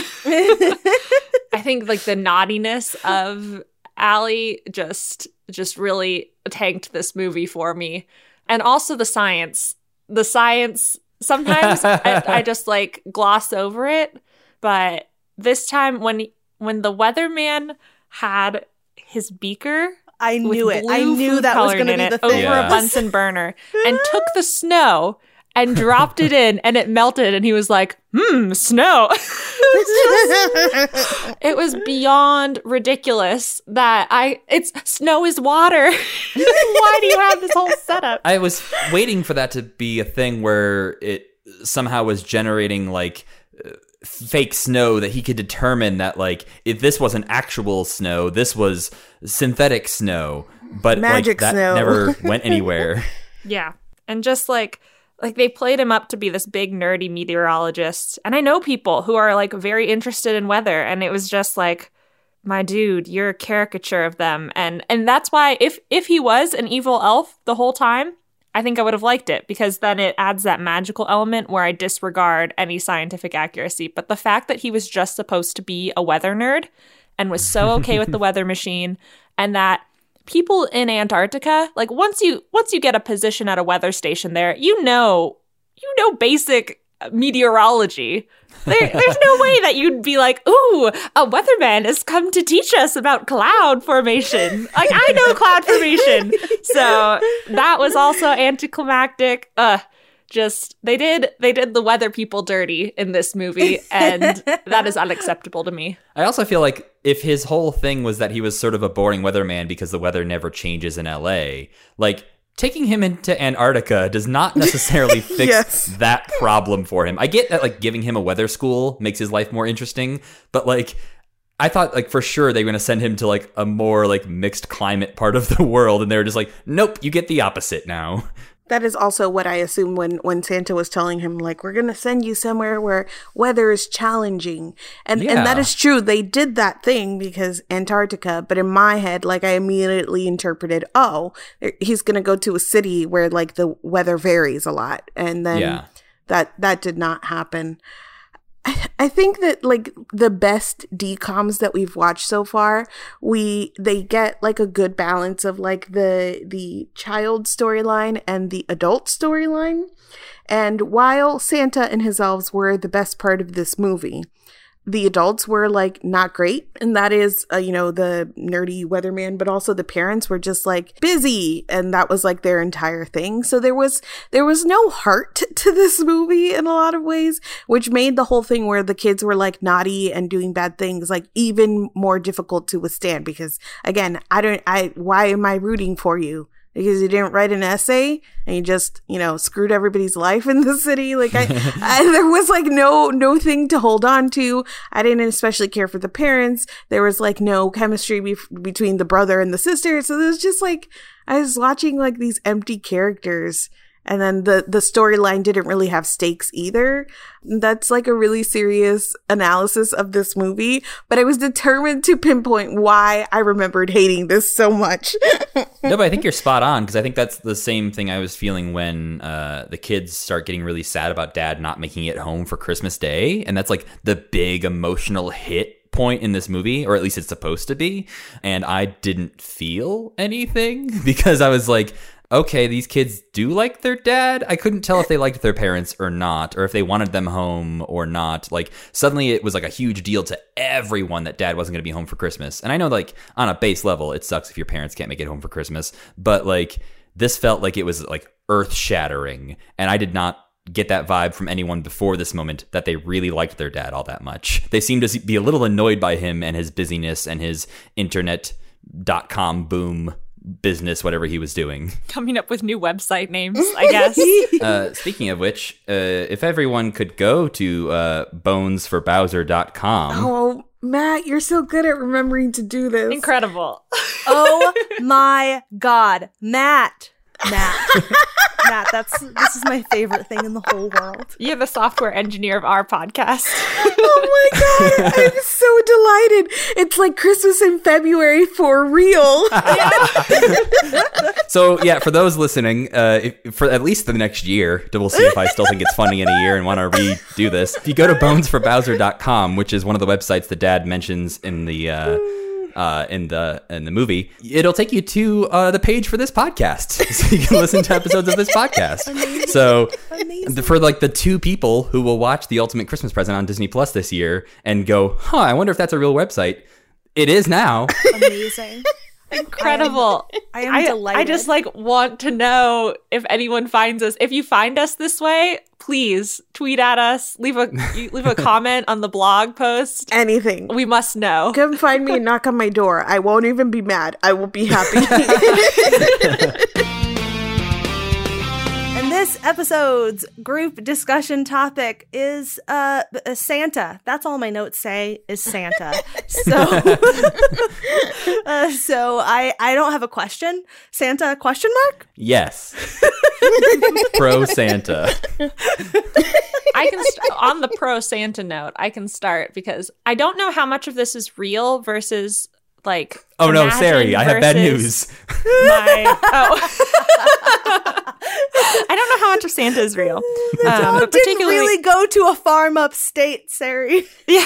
D: I think like the naughtiness of Allie just really tanked this movie for me. And also the science. Sometimes I just like gloss over it. But this time when the weatherman had his beaker,
A: I knew it. I knew that was going to be the thing.
D: Over a Bunsen burner, and took the snow and dropped it in, and it melted, and he was like, snow. It was beyond ridiculous that snow is water. Why do you have this whole setup?
B: I was waiting for that to be a thing where it somehow was generating like fake snow, that he could determine that like if this wasn't actual snow, this was synthetic snow, but
C: magic
B: like that
C: snow
B: never went anywhere.
D: Yeah. And just like they played him up to be this big nerdy meteorologist, and I know people who are like very interested in weather, and it was just like my dude, you're a caricature of them. And that's why if he was an evil elf the whole time, I think I would have liked it, because then it adds that magical element where I disregard any scientific accuracy. But the fact that he was just supposed to be a weather nerd and was so okay with the weather machine, and that people in Antarctica, like once you get a position at a weather station there, you know basic meteorology. There's no way that you'd be like, ooh, a weatherman has come to teach us about cloud formation. Like, I know cloud formation. So that was also anticlimactic. Just they did the weather people dirty in this movie, and that is unacceptable to me.
B: I also feel like if his whole thing was that he was sort of a boring weatherman because the weather never changes in LA, like, taking him into Antarctica does not necessarily fix that problem for him. I get that, like, giving him a weather school makes his life more interesting, but, like, I thought, like, for sure they were going to send him to, like, a more, like, mixed climate part of the world, and they were just like, nope, you get the opposite now.
C: That is also what I assumed when Santa was telling him, like, we're going to send you somewhere where weather is challenging. And that is true. They did that thing because Antarctica. But in my head, like, I immediately interpreted, oh, he's going to go to a city where, like, the weather varies a lot. And then that did not happen. I think that, like, the best DCOMs that we've watched so far, they get, like, a good balance of, like, the child storyline and the adult storyline. And while Santa and his elves were the best part of this movie, the adults were, like, not great. And that is, the nerdy weatherman, but also the parents were just, like, busy. And that was, like, their entire thing. So there was no heart to this movie in a lot of ways, which made the whole thing where the kids were, like, naughty and doing bad things, like, even more difficult to withstand. Because, again, why am I rooting for you? Because you didn't write an essay and you just, screwed everybody's life in the city. Like, there was, like, no thing to hold on to. I didn't especially care for the parents. There was, like, no chemistry between the brother and the sister. So it was just, like, I was watching, like, these empty characters. And then the storyline didn't really have stakes either. That's, like, a really serious analysis of this movie. But I was determined to pinpoint why I remembered hating this so much.
B: No, but I think you're spot on, because I think that's the same thing I was feeling when the kids start getting really sad about dad not making it home for Christmas Day. And that's, like, the big emotional hit point in this movie, or at least it's supposed to be. And I didn't feel anything because I was like, okay, these kids do like their dad. I couldn't tell if they liked their parents or not, or if they wanted them home or not. Like, suddenly it was, like, a huge deal to everyone that dad wasn't going to be home for Christmas. And I know, like, on a base level, it sucks if your parents can't make it home for Christmas. But, like, this felt like it was, like, earth-shattering. And I did not get that vibe from anyone before this moment that they really liked their dad all that much. They seemed to be a little annoyed by him and his busyness and his internet.com boom business, whatever he was doing.
D: Coming up with new website names, I guess.
B: Speaking of which, if everyone could go to bonesforbowser.com.
C: Oh, Matt, you're so good at remembering to do this.
D: Incredible.
A: Oh my God. Matt, this is my favorite thing in the whole world.
D: You're the software engineer of our podcast.
C: Oh my God, I'm so delighted. It's like Christmas in February for real.
B: So yeah, for those listening, for at least the next year, we'll see if I still think it's funny in a year and want to redo this. If you go to bonesforbowser.com, which is one of the websites the dad mentions in the movie, it'll take you to the page for this podcast, so you can listen to episodes of this podcast.
A: Amazing.
B: So
A: Amazing.
B: For, like, the two people who will watch The Ultimate Christmas Present on Disney Plus this year and go, I wonder if that's a real website, it is now.
A: Amazing.
D: Incredible.
A: I am delighted.
D: I just, like, want to know if anyone finds us. If you find us this way, please tweet at us, leave a comment on the blog post.
C: Anything.
D: We must know.
C: Come find me and knock on my door. I won't even be mad. I will be happy.
A: And this episode's group discussion topic is Santa. That's all my notes say is Santa. So I don't have a question. Santa ?
B: Yes. Pro Santa.
D: I can on the pro Santa note, I can start because I don't know how much of this is real versus like.
B: Oh no, Sari, I have bad news.
D: I don't know how much of Santa is real.
A: But didn't really go to a farm upstate, Sari.
D: Yeah.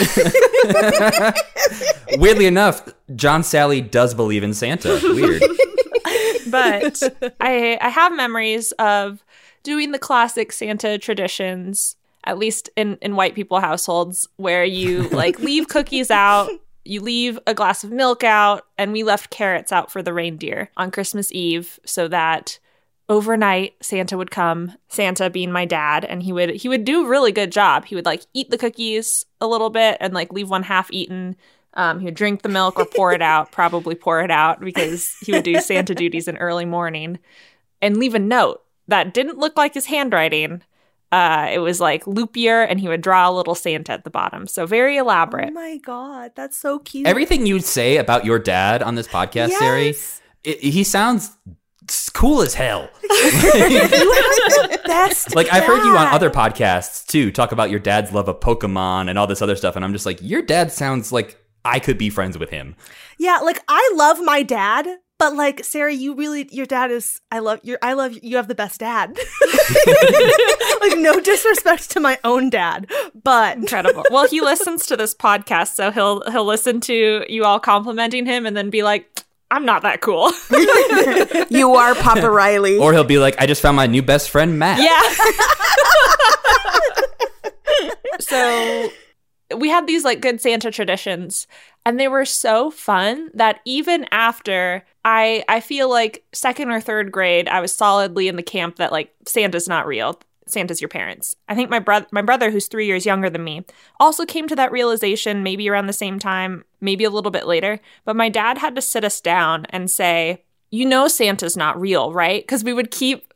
B: Weirdly enough, John Sally does believe in Santa. Weird.
D: But I have memories of doing the classic Santa traditions, at least in white people households, where you like leave cookies out, you leave a glass of milk out, and we left carrots out for the reindeer on Christmas Eve so that overnight Santa would come, Santa being my dad, and he would do a really good job. He would like eat the cookies a little bit and like leave one half eaten. He would drink the milk or pour it out, probably pour it out because he would do Santa duties in early morning and leave a note that didn't look like his handwriting. It was like loopier and he would draw a little Santa at the bottom. So very elaborate.
A: Oh my God, that's so cute.
B: Everything you say about your dad on this podcast, Sari, he sounds cool as hell.
A: You have the best
B: Like, I've heard you on
A: dad.
B: other podcasts, too, talk about your dad's love of Pokemon and all this other stuff, and I'm just like, your dad sounds like I could be friends with him.
A: Yeah, like, I love my dad, but, like, Sari, your dad is, you have the best dad. Like, no disrespect to my own dad, but.
D: Incredible. Well, he listens to this podcast, so he'll listen to you all complimenting him and then be like, I'm not that cool.
C: You are Papa Riley.
B: Or he'll be like, I just found my new best friend, Matt.
D: Yeah. So we had these like good Santa traditions, and they were so fun that even after I feel like second or third grade, I was solidly in the camp that like Santa's not real. Santa's your parents. I think my brother, who's 3 years younger than me, also came to that realization maybe around the same time, maybe a little bit later. But my dad had to sit us down and say, you know, Santa's not real, right? Because we would keep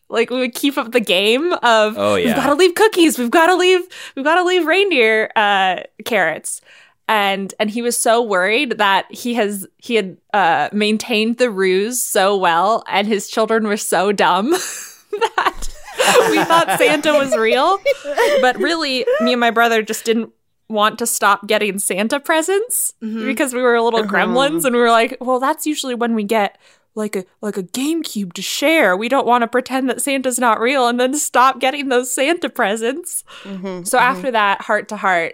D: up the game of, we've got to leave cookies, we've got to leave reindeer carrots. And he was so worried that he had maintained the ruse so well, and his children were so dumb that we thought Santa was real. But really, me and my brother just didn't want to stop getting Santa presents because we were little gremlins, and we were like, well, that's usually when we get like a GameCube to share. We don't want to pretend that Santa's not real and then stop getting those Santa presents. So after that, heart to heart,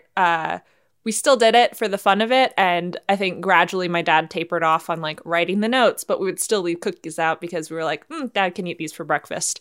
D: we still did it for the fun of it, and I think gradually my dad tapered off on like writing the notes, but we would still leave cookies out because we were like, Dad can eat these for breakfast,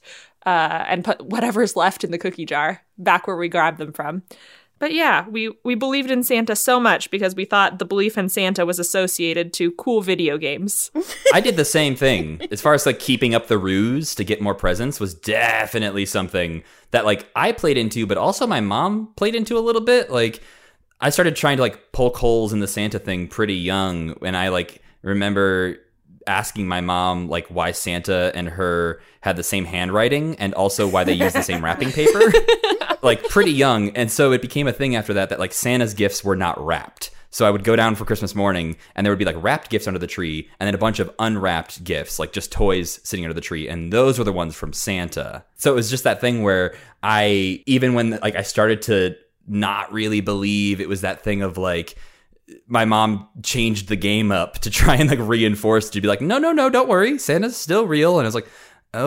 D: and put whatever's left in the cookie jar back where we grabbed them from. But yeah, we believed in Santa so much because we thought the belief in Santa was associated to cool video games.
B: I did the same thing. As far as like keeping up the ruse to get more presents was definitely something that like I played into, but also my mom played into a little bit. Like, I started trying to like poke holes in the Santa thing pretty young, and I like remember asking my mom like why Santa and her had the same handwriting and also why they used the same wrapping paper. Like pretty young, and so it became a thing after that like Santa's gifts were not wrapped. So I would go down for Christmas morning, and there would be like wrapped gifts under the tree, and then a bunch of unwrapped gifts, like just toys sitting under the tree, and those were the ones from Santa. So it was just that thing where even when like I started to not really believe, it was that thing of like my mom changed the game up to try and like reinforce, to be like, no, don't worry, Santa's still real. And I was like,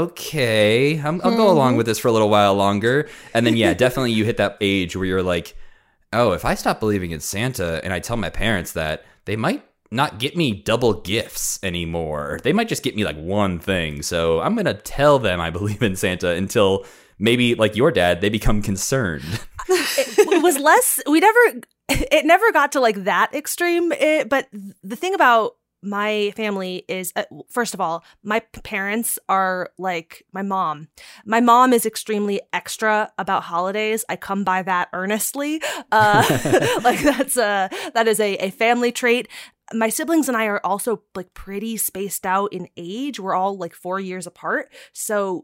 B: okay, I'll go along with this for a little while longer. And then, yeah, definitely you hit that age where you're like, oh, if I stop believing in Santa and I tell my parents that, they might not get me double gifts anymore. They might just get me like one thing. So I'm going to tell them I believe in Santa until maybe like your dad, they become concerned.
A: It was less, it never got to like that extreme. But the thing about my family is, first of all, my parents are like my mom. My mom is extremely extra about holidays. I come by that earnestly. Like that is a family trait. My siblings and I are also like pretty spaced out in age. We're all like 4 years apart. So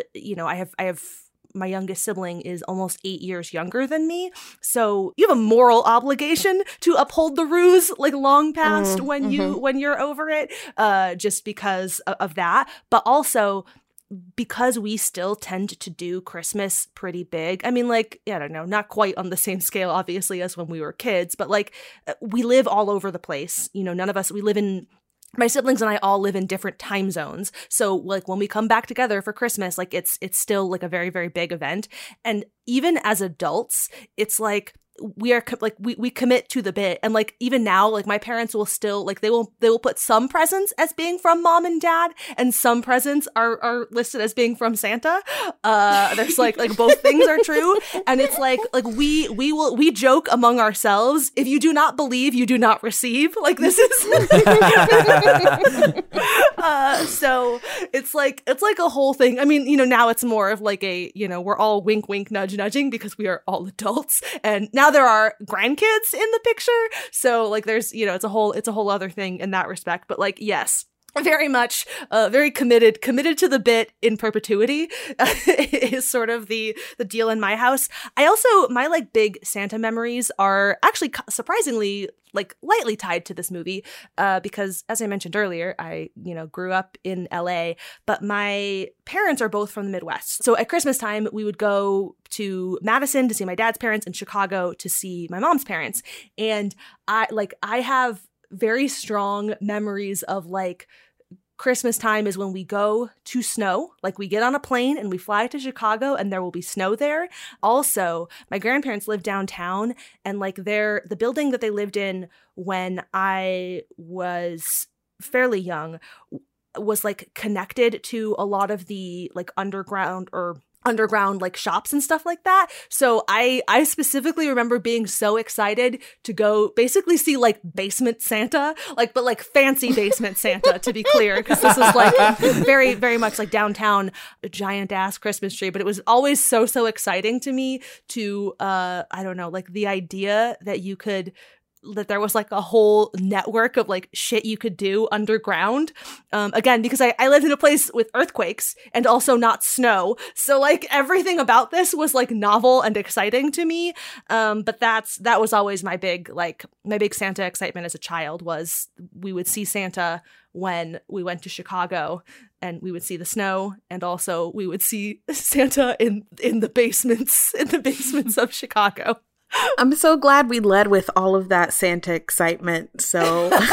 A: I have my youngest sibling is almost 8 years younger than me. So you have a moral obligation to uphold the ruse like long past when you're over it, just because of that. But also because we still tend to do Christmas pretty big. I mean, like, I don't know, not quite on the same scale, obviously, as when we were kids, but like we live all over the place. You know, none of us, my siblings and I all live in different time zones. So like when we come back together for Christmas, like it's still like a very, very big event. And even as adults, it's like we are we commit to the bit. And like even now, like my parents will still like they will put some presents as being from mom and dad, and some presents are listed as being from Santa. There's like both things are true. And it's like we joke among ourselves, if you do not believe, you do not receive. Like this is so it's like a whole thing. I mean, you know, now it's more of like a, you know, we're all wink wink nudge nudging because we are all adults, and now there are grandkids in the picture. So like there's, you know, it's a whole other thing in that respect. But like, yes, very much, very committed to the bit in perpetuity is sort of the deal in my house. I also, my like big Santa memories are actually surprisingly like lightly tied to this movie, because as I mentioned earlier, I, you know, grew up in LA, but my parents are both from the Midwest. So at Christmas time, we would go to Madison to see my dad's parents and Chicago to see my mom's parents. And I have very strong memories of like Christmas time is when we go to snow, like we get on a plane and we fly to Chicago and there will be snow there. Also, my grandparents live downtown, and like the building that they lived in when I was fairly young was like connected to a lot of the like underground like shops and stuff like that. So I specifically remember being so excited to go basically see like Basement Santa, like, but like fancy Basement Santa, to be clear, because this was like very, very much like downtown, a giant ass Christmas tree. But it was always so exciting to me to, I don't know, like the idea that there was like a whole network of like shit you could do underground. Again, because I lived in a place with earthquakes and also not snow. So like everything about this was like novel and exciting to me. But that was always my big Santa excitement as a child, was we would see Santa when we went to Chicago, and we would see the snow, and also we would see Santa in the basements of Chicago.
C: I'm so glad we led with all of that Santa excitement. So I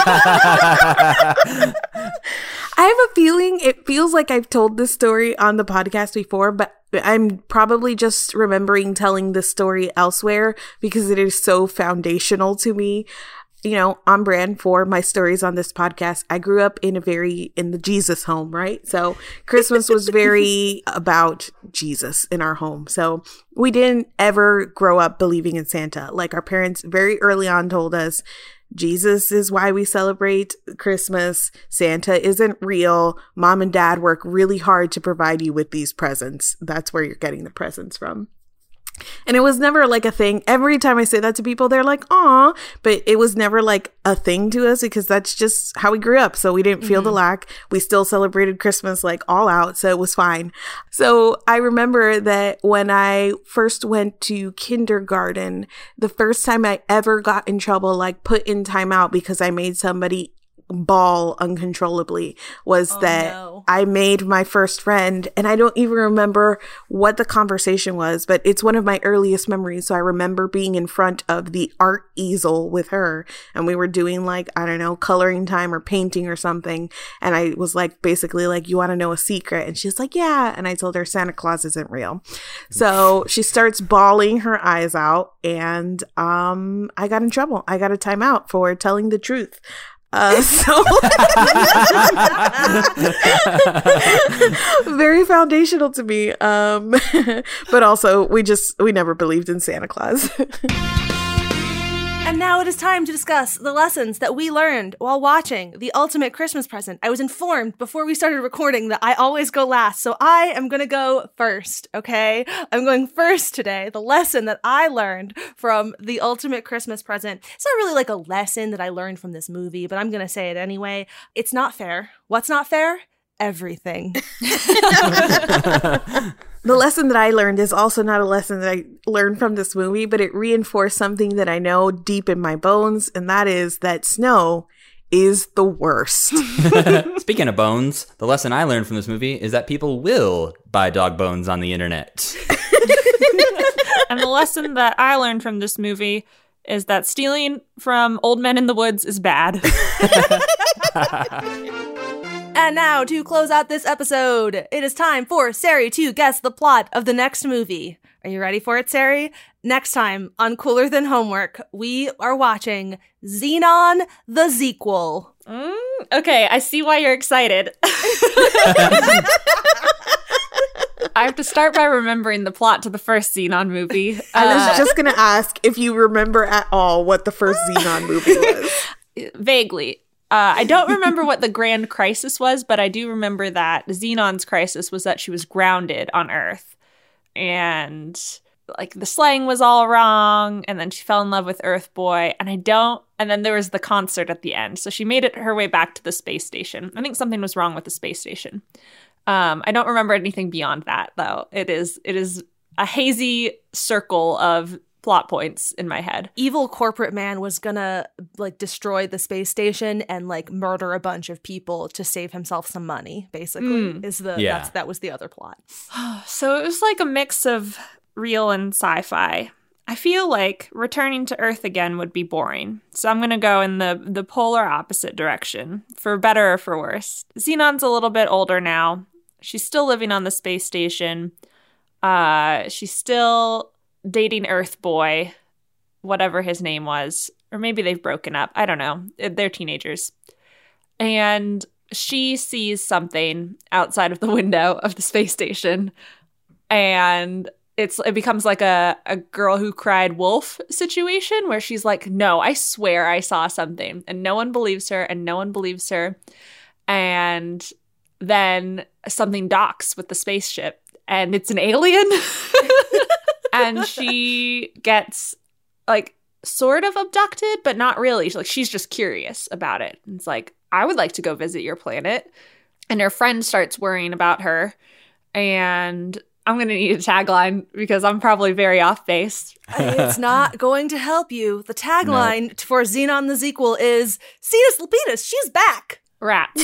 C: have a feeling it feels like I've told this story on the podcast before, but I'm probably just remembering telling this story elsewhere because it is so foundational to me. You know, on brand for my stories on this podcast. I grew up in the Jesus home, right? So Christmas was very about Jesus in our home. So we didn't ever grow up believing in Santa. Like our parents very early on told us, Jesus is why we celebrate Christmas. Santa isn't real. Mom and dad work really hard to provide you with these presents. That's where you're getting the presents from. And it was never like a thing. Every time I say that to people, they're like, aw, but it was never like a thing to us because that's just how we grew up. So we didn't feel the lack. We still celebrated Christmas like all out. So it was fine. So I remember that when I first went to kindergarten, the first time I ever got in trouble, like put in timeout because I made somebody bawl uncontrollably, was I made my first friend, and I don't even remember what the conversation was, but it's one of my earliest memories. So I remember being in front of the art easel with her, and we were doing like, I don't know, coloring time or painting or something, and I was like, basically like, you want to know a secret? And she's like, yeah. And I told her Santa Claus isn't real. So she starts bawling her eyes out, and I got in trouble. I got a timeout for telling the truth. So very foundational to me. But also we never believed in Santa Claus.
A: And now it is time to discuss the lessons that we learned while watching The Ultimate Christmas Present. I was informed before we started recording that I always go last, so I am going to go first, okay? I'm going first today. The lesson that I learned from The Ultimate Christmas Present. It's not really like a lesson that I learned from this movie, but I'm going to say it anyway. It's not fair. What's not fair? Everything.
C: The lesson that I learned is also not a lesson that I learned from this movie, but it reinforced something that I know deep in my bones, and that is that snow is the worst.
B: Speaking of bones, the lesson I learned from this movie is that people will buy dog bones on the internet.
D: And the lesson that I learned from this movie is that stealing from old men in the woods is bad.
A: And now, to close out this episode, it is time for Sari to guess the plot of the next movie. Are you ready for it, Sari? Next time on Cooler Than Homework, we are watching Xenon the Sequel.
D: Okay, I see why you're excited. I have to start by remembering the plot to the first Xenon movie.
C: I was just going to ask if you remember at all what the first Xenon movie was.
D: Vaguely. I don't remember what the grand crisis was, but I do remember that Xenon's crisis was that she was grounded on Earth. And like the slang was all wrong, and then she fell in love with Earth Boy, and then there was the concert at the end. So she made it her way back to the space station. I think something was wrong with the space station. I don't remember anything beyond that, though. It is a hazy circle of plot points in my head.
A: Evil corporate man was gonna like destroy the space station and like murder a bunch of people to save himself some money, basically. That was the other plot.
D: So it was like a mix of real and sci-fi. I feel like returning to Earth again would be boring. So I'm gonna go in the polar opposite direction, for better or for worse. Xenon's a little bit older now. She's still living on the space station. She's still dating Earth Boy, whatever his name was. Or maybe they've broken up. I don't know. They're teenagers. And she sees something outside of the window of the space station. And it becomes like a girl who cried wolf situation where she's like, no, I swear I saw something. And no one believes her, and no one believes her. And then something docks with the spaceship, and it's an alien. And she gets like sort of abducted, but not really. She's just curious about it. And it's like, I would like to go visit your planet. And her friend starts worrying about her. And I'm going to need a tagline because I'm probably very off base.
A: It's not going to help you. The tagline for Xenon the Sequel is, Cetus Lapidus, she's back.
D: Rats.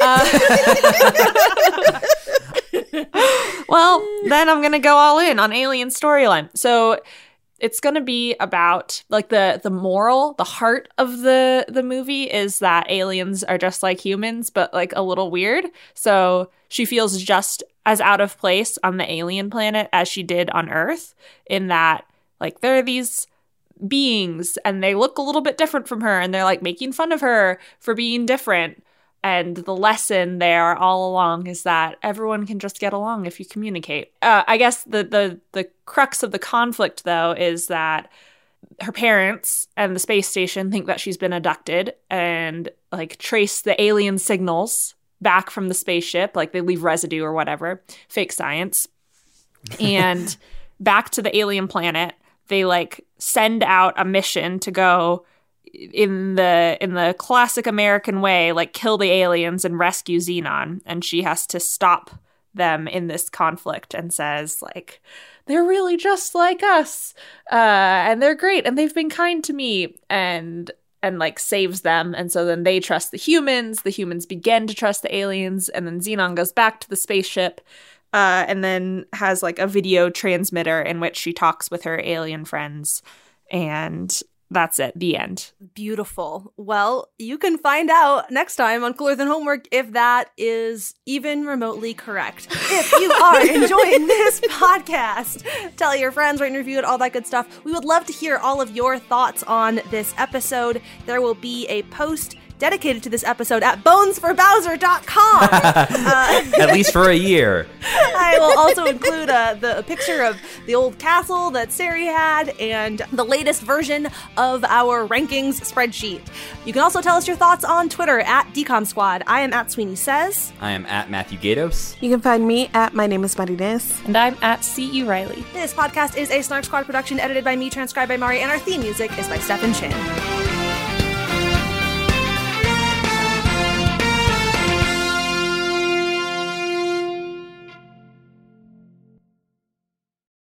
D: Well, then I'm going to go all in on alien storyline. So it's going to be about like the moral, the heart of the movie is that aliens are just like humans, but like a little weird. So she feels just as out of place on the alien planet as she did on Earth, in that like there are these beings and they look a little bit different from her, and they're like making fun of her for being different. And the lesson there all along is that everyone can just get along if you communicate. I guess the crux of the conflict, though, is that her parents and the space station think that she's been abducted and like trace the alien signals back from the spaceship. Like they leave residue or whatever, fake science. And back to the alien planet, they like send out a mission to go in the classic American way, like kill the aliens and rescue Xenon, and she has to stop them in this conflict and says like, they're really just like us, and they're great, and they've been kind to me, and like saves them. And so then they trust the humans begin to trust the aliens, and then Xenon goes back to the spaceship and then has like a video transmitter in which she talks with her alien friends, and that's it. The end.
A: Beautiful. Well, you can find out next time on Cooler Than Homework if that is even remotely correct. If you are enjoying this podcast, tell your friends, rate and review it, all that good stuff. We would love to hear all of your thoughts on this episode. There will be a post dedicated to this episode at bonesforbowser.com.
B: At least for a year.
A: I will also include the picture of the old castle that Sari had and the latest version of our rankings spreadsheet. You can also tell us your thoughts on Twitter at DCOM Squad. I am at Sweeney Says.
B: I am at Matthew Gatos.
C: You can find me at My Name is Marines.
D: And I'm at C.E. Riley.
A: This podcast is a Snark Squad production edited by me, transcribed by Mari, and our theme music is by Stephen Chin.